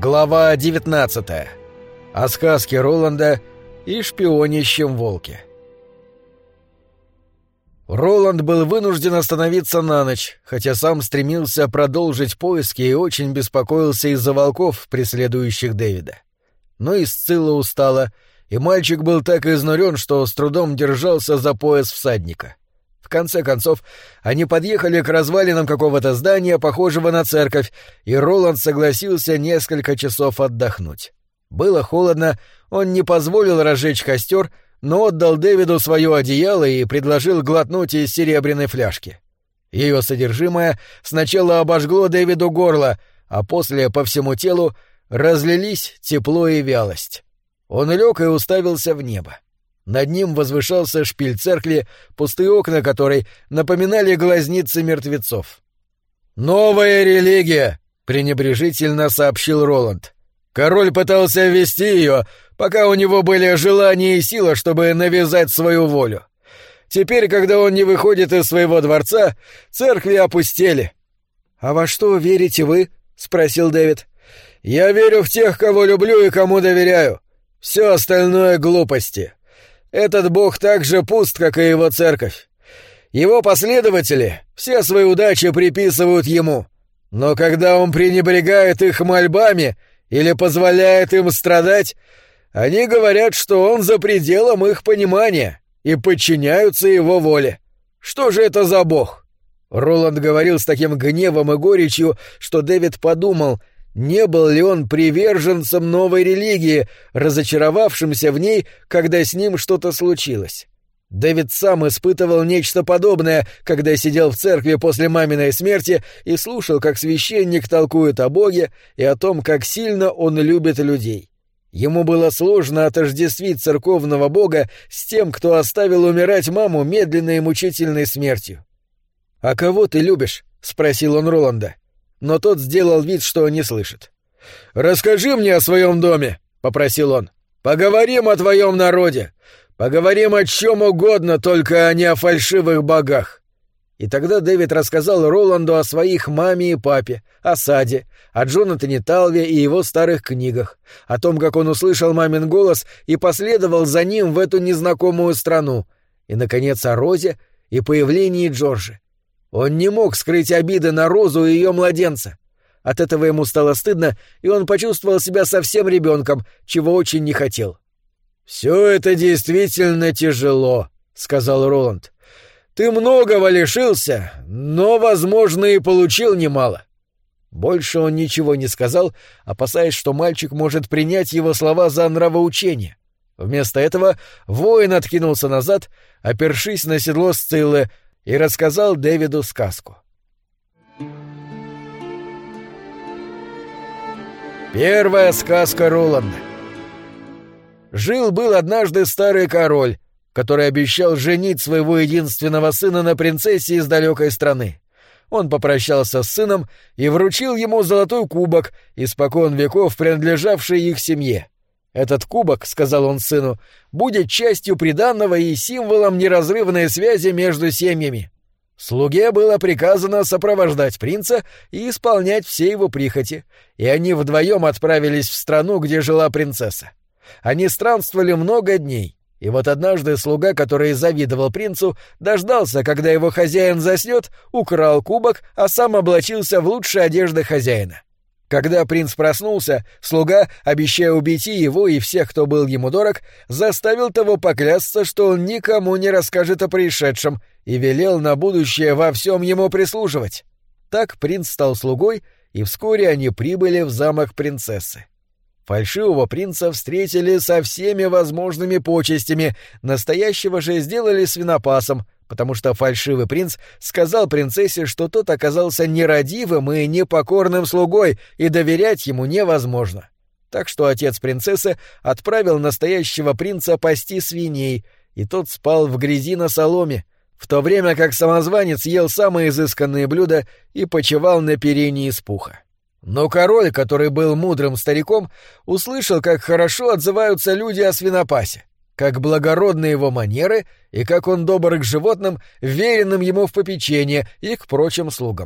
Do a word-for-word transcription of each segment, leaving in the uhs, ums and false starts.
Глава девятнадцатая. О сказке Роланда и шпионящем волке. Роланд был вынужден остановиться на ночь, хотя сам стремился продолжить поиски и очень беспокоился из-за волков, преследующих Дэвида. Но и Сцилла устала, и мальчик был так изнурен, что с трудом держался за пояс всадника. В конце концов, они подъехали к развалинам какого-то здания, похожего на церковь, и Роланд согласился несколько часов отдохнуть. Было холодно, он не позволил разжечь костер, но отдал Дэвиду свое одеяло и предложил глотнуть из серебряной фляжки. Ее содержимое сначала обожгло Дэвиду горло, а после по всему телу разлились тепло и вялость. Он лег и уставился в небо. Над ним возвышался шпиль церкви, пустые окна которой напоминали глазницы мертвецов. «Новая религия!» — пренебрежительно сообщил Роланд. «Король пытался ввести ее, пока у него были желание и сила, чтобы навязать свою волю. Теперь, когда он не выходит из своего дворца, церкви опустели». «А во что верите вы?» — спросил Дэвид. «Я верю в тех, кого люблю и кому доверяю. Все остальное — глупости. Этот бог так же пуст, как и его церковь. Его последователи все свои удачи приписывают ему. Но когда он пренебрегает их мольбами или позволяет им страдать, они говорят, что он за пределом их понимания и подчиняются его воле. Что же это за бог?» Роланд говорил с таким гневом и горечью, что Дэвид подумал, не был ли он приверженцем новой религии, разочаровавшимся в ней, когда с ним что-то случилось. Дэвид сам испытывал нечто подобное, когда сидел в церкви после маминой смерти и слушал, как священник толкует о Боге и о том, как сильно он любит людей. Ему было сложно отождествить церковного бога с тем, кто оставил умирать маму медленной и мучительной смертью. «А кого ты любишь?» — спросил он Роланда. Но тот сделал вид, что не слышит. «Расскажи мне о своем доме», — попросил он. «Поговорим о твоем народе. Поговорим о чем угодно, только не о фальшивых богах». И тогда Дэвид рассказал Роланду о своих маме и папе, о саде, о Джонатане Талве и его старых книгах, о том, как он услышал мамин голос и последовал за ним в эту незнакомую страну, и, наконец, о Розе и появлении Джорджи. Он не мог скрыть обиды на Розу и ее младенца. От этого ему стало стыдно, и он почувствовал себя совсем ребенком, чего очень не хотел. «Все это действительно тяжело», — сказал Роланд. «Ты многого лишился, но, возможно, и получил немало». Больше он ничего не сказал, опасаясь, что мальчик может принять его слова за нравоучение. Вместо этого воин откинулся назад, опершись на седло Сциллы, и рассказал Дэвиду сказку. Первая сказка Роланда. Жил-был однажды старый король, который обещал женить своего единственного сына на принцессе из далекой страны. Он попрощался с сыном и вручил ему золотой кубок, испокон веков принадлежавший их семье. «Этот кубок, — сказал он сыну, — будет частью приданного и символом неразрывной связи между семьями». Слуге было приказано сопровождать принца и исполнять все его прихоти, и они вдвоем отправились в страну, где жила принцесса. Они странствовали много дней, и вот однажды слуга, который завидовал принцу, дождался, когда его хозяин заснет, украл кубок, а сам облачился в лучшие одежды хозяина. Когда принц проснулся, слуга, обещая убить и его, и всех, кто был ему дорог, заставил того поклясться, что он никому не расскажет о происшедшем, и велел на будущее во всем ему прислуживать. Так принц стал слугой, и вскоре они прибыли в замок принцессы. Фальшивого принца встретили со всеми возможными почестями, настоящего же сделали свинопасом, потому что фальшивый принц сказал принцессе, что тот оказался нерадивым и непокорным слугой, и доверять ему невозможно. Так что отец принцессы отправил настоящего принца пасти свиней, и тот спал в грязи на соломе, в то время как самозванец ел самые изысканные блюда и почивал на перине из пуха. Но король, который был мудрым стариком, услышал, как хорошо отзываются люди о свинопасе, как благородны его манеры и как он добр к животным, веренным ему в попечение, и к прочим слугам.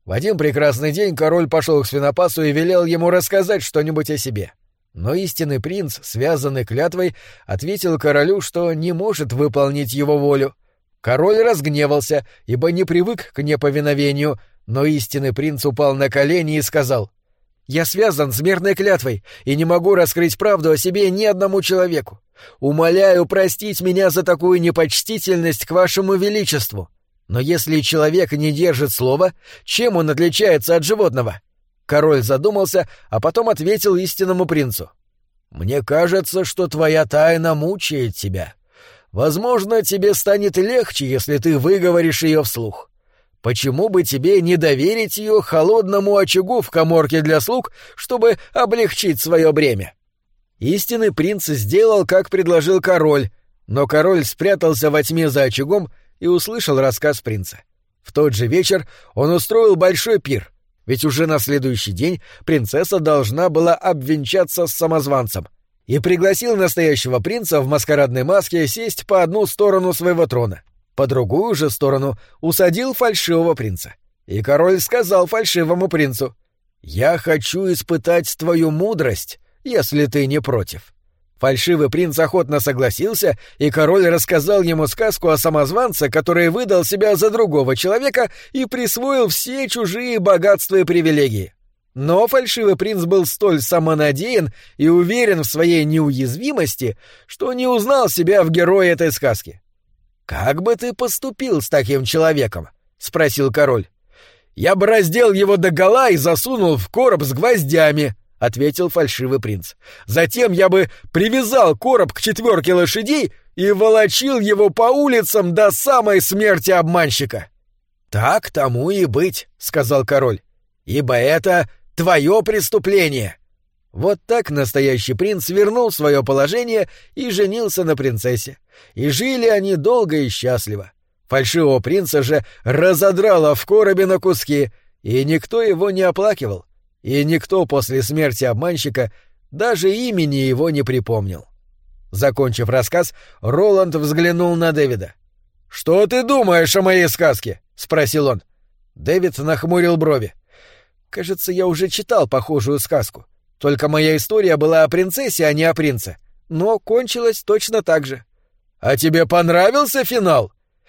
В один прекрасный день король пошел к свинопасу и велел ему рассказать что-нибудь о себе. Но истинный принц, связанный клятвой, ответил королю, что не может выполнить его волю. Король разгневался, ибо не привык к неповиновению, но истинный принц упал на колени и сказал: «Я связан с смертной клятвой и не могу раскрыть правду о себе ни одному человеку. Умоляю простить меня за такую непочтительность к вашему величеству. Но если человек не держит слова, чем он отличается от животного?» Король задумался, а потом ответил истинному принцу: «Мне кажется, что твоя тайна мучает тебя. Возможно, тебе станет легче, если ты выговоришь ее вслух. Почему бы тебе не доверить ее холодному очагу в каморке для слуг, чтобы облегчить свое бремя?» Истинный принц сделал, как предложил король, но король спрятался во тьме за очагом и услышал рассказ принца. В тот же вечер он устроил большой пир, ведь уже на следующий день принцесса должна была обвенчаться с самозванцем, и пригласил настоящего принца в маскарадной маске сесть по одну сторону своего трона. По другую же сторону усадил фальшивого принца. И король сказал фальшивому принцу: «Я хочу испытать твою мудрость, если ты не против». Фальшивый принц охотно согласился, и король рассказал ему сказку о самозванце, который выдал себя за другого человека и присвоил все чужие богатства и привилегии. Но фальшивый принц был столь самонадеян и уверен в своей неуязвимости, что не узнал себя в герое этой сказки. «Как бы ты поступил с таким человеком?» — спросил король. «Я бы раздел его догола и засунул в короб с гвоздями», — ответил фальшивый принц. «Затем я бы привязал короб к четверке лошадей и волочил его по улицам до самой смерти обманщика». «Так тому и быть», — сказал король, — «ибо это твое преступление». Вот так настоящий принц вернул свое положение и женился на принцессе. И жили они долго и счастливо. Фальшивого принца же разодрало в коробе на куски, и никто его не оплакивал. И никто после смерти обманщика даже имени его не припомнил. Закончив рассказ, Роланд взглянул на Дэвида. «Что ты думаешь о моей сказке?» — спросил он. Дэвид нахмурил брови. «Кажется, я уже читал похожую сказку. Только моя история была о принцессе, а не о принце. Но кончилась точно так же». «А тебе понравился финал?»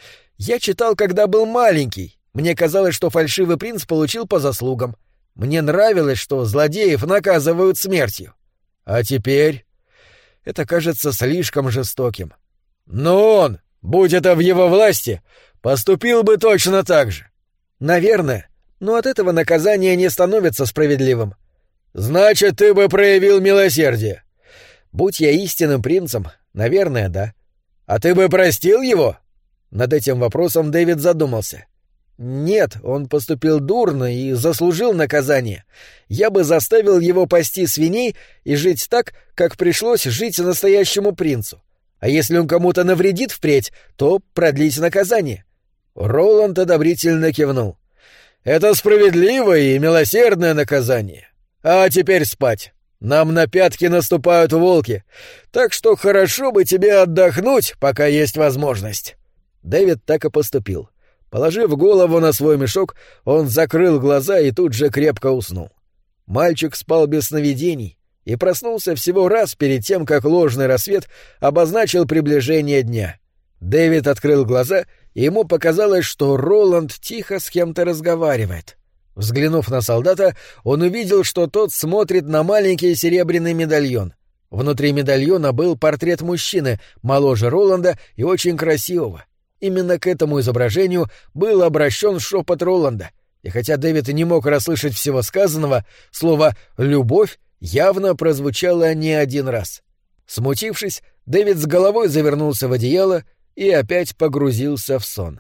«Я читал, когда был маленький. Мне казалось, что фальшивый принц получил по заслугам. Мне нравилось, что злодеев наказывают смертью. А теперь...» «Это кажется слишком жестоким». «Но он, будь это в его власти, поступил бы точно так же». «Наверное, но от этого наказание не становится справедливым». «Значит, ты бы проявил милосердие?» «Будь я истинным принцем, наверное, да». «А ты бы простил его?» Над этим вопросом Дэвид задумался. «Нет, он поступил дурно и заслужил наказание. Я бы заставил его пасти свиней и жить так, как пришлось жить настоящему принцу. А если он кому-то навредит впредь, то продлить наказание». Роланд одобрительно кивнул. «Это справедливое и милосердное наказание. А теперь спать. Нам на пятки наступают волки, так что хорошо бы тебе отдохнуть, пока есть возможность». Дэвид так и поступил. Положив голову на свой мешок, он закрыл глаза и тут же крепко уснул. Мальчик спал без сновидений и проснулся всего раз перед тем, как ложный рассвет обозначил приближение дня. Дэвид открыл глаза, и ему показалось, что Роланд тихо с кем-то разговаривает. Взглянув на солдата, он увидел, что тот смотрит на маленький серебряный медальон. Внутри медальона был портрет мужчины, моложе Роланда и очень красивого. Именно к этому изображению был обращен шепот Роланда, и хотя Дэвид не мог расслышать всего сказанного, слово «любовь» явно прозвучало не один раз. Смутившись, Дэвид с головой завернулся в одеяло и опять погрузился в сон.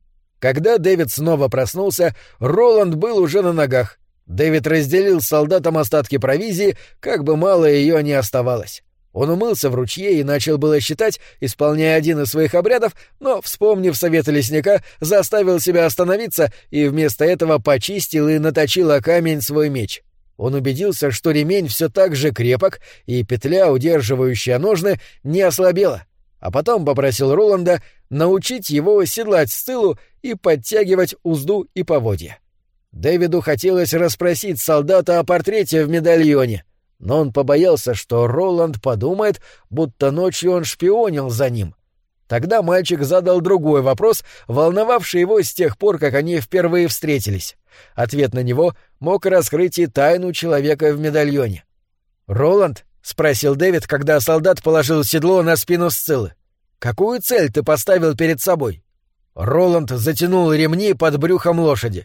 Когда Дэвид снова проснулся, Роланд был уже на ногах. Дэвид разделил с солдатом остатки провизии, как бы мало ее ни оставалось. Он умылся в ручье и начал было считать, исполняя один из своих обрядов, но, вспомнив совета лесника, заставил себя остановиться и вместо этого почистил и наточил о камень свой меч. Он убедился, что ремень все так же крепок, и петля, удерживающая ножны, не ослабела. А потом попросил Роланда научить его седлать с тылу и подтягивать узду и поводья. Дэвиду хотелось расспросить солдата о портрете в медальоне, но он побоялся, что Роланд подумает, будто ночью он шпионил за ним. Тогда мальчик задал другой вопрос, волновавший его с тех пор, как они впервые встретились. Ответ на него мог раскрыть и тайну человека в медальоне. «Роланд?» — спросил Дэвид, когда солдат положил седло на спину Сциллы. «Какую цель ты поставил перед собой?» Роланд затянул ремни под брюхом лошади.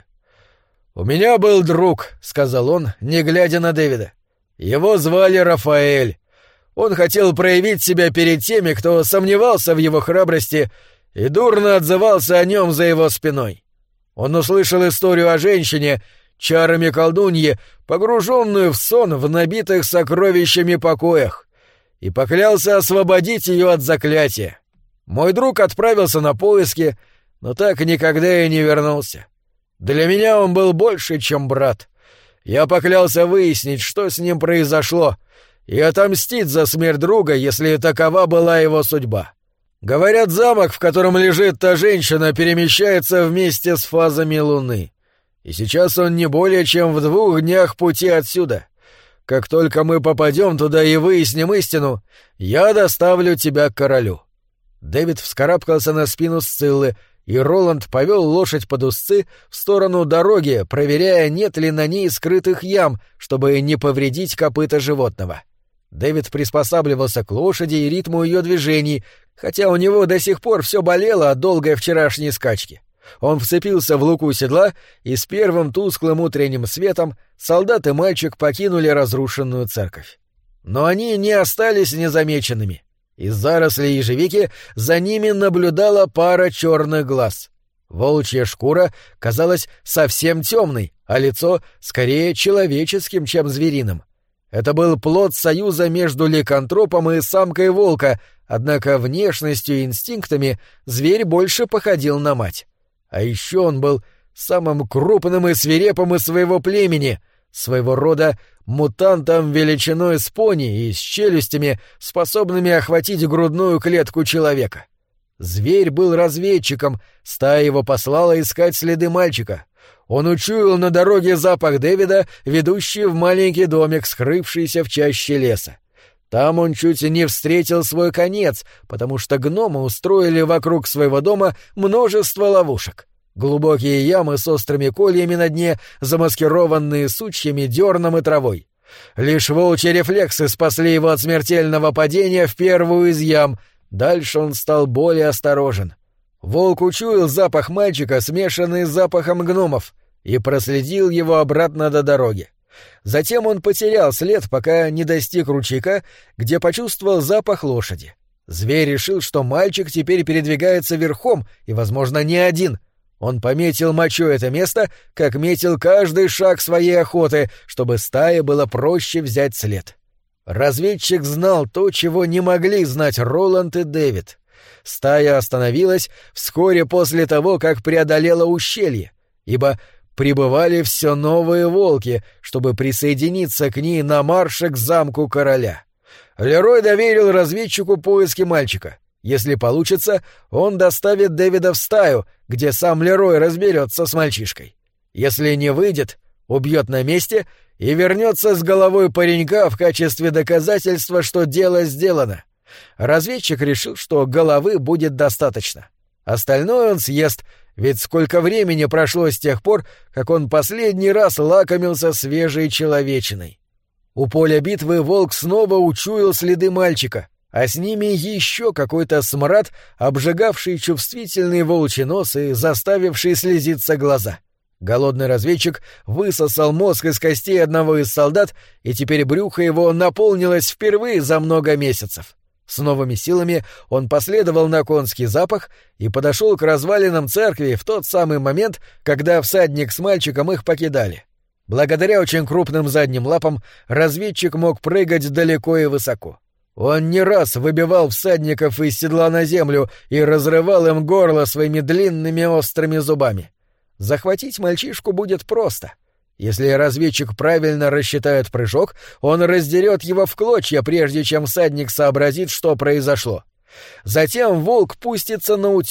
«У меня был друг», — сказал он, не глядя на Дэвида. «Его звали Рафаэль. Он хотел проявить себя перед теми, кто сомневался в его храбрости и дурно отзывался о нем за его спиной. Он услышал историю о женщине, чарами колдуньи, погруженную в сон в набитых сокровищами покоях, и поклялся освободить ее от заклятия. Мой друг отправился на поиски, но так никогда и не вернулся. Для меня он был больше, чем брат. Я поклялся выяснить, что с ним произошло, и отомстить за смерть друга, если такова была его судьба. Говорят, замок, в котором лежит та женщина, перемещается вместе с фазами луны. И сейчас он не более чем в двух днях пути отсюда. Как только мы попадем туда и выясним истину, я доставлю тебя к королю». Дэвид вскарабкался на спину Сциллы, и Роланд повел лошадь под узцы в сторону дороги, проверяя, нет ли на ней скрытых ям, чтобы не повредить копыта животного. Дэвид приспосабливался к лошади и ритму ее движений, хотя у него до сих пор все болело от долгой вчерашней скачки. Он вцепился в луку седла, и с первым тусклым утренним светом солдат и мальчик покинули разрушенную церковь. Но они не остались незамеченными. Из зарослей ежевики за ними наблюдала пара черных глаз. Волчья шкура казалась совсем темной, а лицо скорее человеческим, чем звериным. Это был плод союза между ликантропом и самкой волка, однако внешностью и инстинктами зверь больше походил на мать. А еще он был самым крупным и свирепым из своего племени, своего рода мутантом величиной с пони и с челюстями, способными охватить грудную клетку человека. Зверь был разведчиком, стая его послала искать следы мальчика. Он учуял на дороге запах Дэвида, ведущий в маленький домик, скрывшийся в чаще леса. Там он чуть не встретил свой конец, потому что гномы устроили вокруг своего дома множество ловушек. Глубокие ямы с острыми кольями на дне, замаскированные сучьями, дерном и травой. Лишь волчьи рефлексы спасли его от смертельного падения в первую из ям. Дальше он стал более осторожен. Волк учуял запах мальчика, смешанный с запахом гномов, и проследил его обратно до дороги. Затем он потерял след, пока не достиг ручейка, где почувствовал запах лошади. Зверь решил, что мальчик теперь передвигается верхом, и, возможно, не один. Он пометил мочой это место, как метил каждый шаг своей охоты, чтобы стае было проще взять след. Разведчик знал то, чего не могли знать Роланд и Дэвид. Стая остановилась вскоре после того, как преодолела ущелье, ибо прибывали все новые волки, чтобы присоединиться к ней на марше к замку короля. Лерой доверил разведчику поиски мальчика. Если получится, он доставит Дэвида в стаю, где сам Лерой разберется с мальчишкой. Если не выйдет, убьет на месте и вернется с головой паренька в качестве доказательства, что дело сделано. Разведчик решил, что головы будет достаточно. Остальное он съест, ведь сколько времени прошло с тех пор, как он последний раз лакомился свежей человечиной. У поля битвы волк снова учуял следы мальчика, а с ними еще какой-то смрад, обжигавший чувствительный волчий нос и заставивший слезиться глаза. Голодный разведчик высосал мозг из костей одного из солдат, и теперь брюхо его наполнилось впервые за много месяцев. С новыми силами он последовал на конский запах и подошел к развалинам церкви в тот самый момент, когда всадник с мальчиком их покидали. Благодаря очень крупным задним лапам разведчик мог прыгать далеко и высоко. Он не раз выбивал всадников из седла на землю и разрывал им горло своими длинными острыми зубами. Захватить мальчишку будет просто. Если разведчик правильно рассчитает прыжок, он раздерет его в клочья, прежде чем всадник сообразит, что произошло. Затем волк пустится на утек,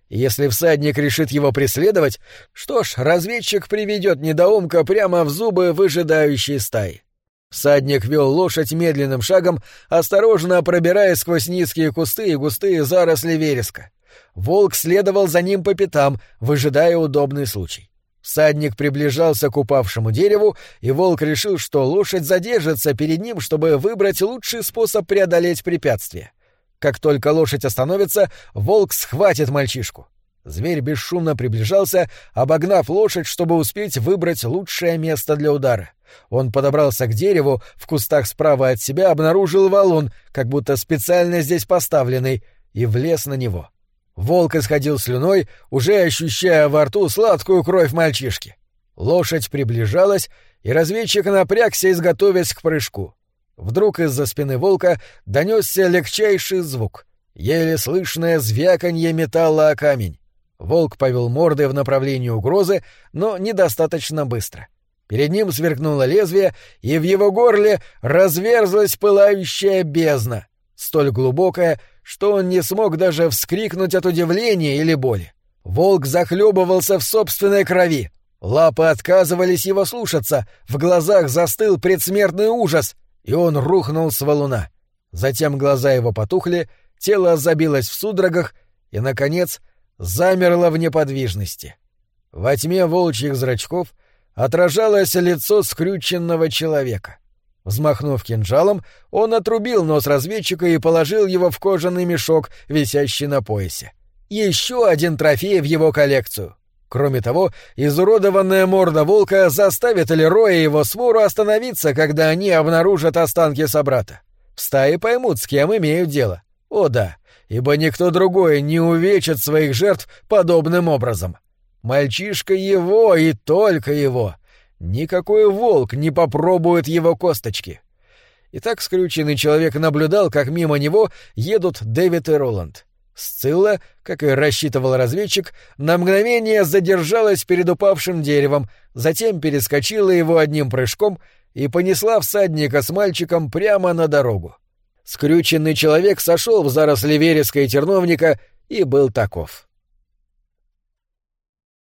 И если всадник решит его преследовать, что ж, разведчик приведет недоумка прямо в зубы выжидающей стаи. Всадник вел лошадь медленным шагом, осторожно пробираясь сквозь низкие кусты и густые заросли вереска. Волк следовал за ним по пятам, выжидая удобный случай. Всадник приближался к упавшему дереву, и волк решил, что лошадь задержится перед ним, чтобы выбрать лучший способ преодолеть препятствие. Как только лошадь остановится, волк схватит мальчишку. Зверь бесшумно приближался, обогнав лошадь, чтобы успеть выбрать лучшее место для удара. Он подобрался к дереву, в кустах справа от себя обнаружил валун, как будто специально здесь поставленный, и влез на него. Волк исходил слюной, уже ощущая во рту сладкую кровь мальчишки. Лошадь приближалась, и разведчик напрягся, изготовясь к прыжку. Вдруг из-за спины волка донесся легчайший звук, еле слышное звяканье металла о камень. Волк повел мордой в направлении угрозы, но недостаточно быстро. Перед ним сверкнуло лезвие, и в его горле разверзлась пылающая бездна, столь глубокая, что он не смог даже вскрикнуть от удивления или боли. Волк захлебывался в собственной крови. Лапы отказывались его слушаться, в глазах застыл предсмертный ужас, и он рухнул с валуна. Затем глаза его потухли, тело забилось в судорогах и, наконец, замерло в неподвижности. Во тьме волчьих зрачков отражалось лицо скрюченного человека. Взмахнув кинжалом, он отрубил нос разведчика и положил его в кожаный мешок, висящий на поясе. Еще один трофей в его коллекцию. Кроме того, изуродованная морда волка заставит Лероя и его свору остановиться, когда они обнаружат останки собрата. В стае поймут, с кем имеют дело. О да, ибо никто другой не увечит своих жертв подобным образом. Мальчишка его и только его. Никакой волк не попробует его косточки. Итак, скрюченный человек наблюдал, как мимо него едут Дэвид и Роланд. Сцилла, как и рассчитывал разведчик, на мгновение задержалась перед упавшим деревом, затем перескочила его одним прыжком и понесла всадника с мальчиком прямо на дорогу. Скрюченный человек сошел в заросли вереска и терновника и был таков.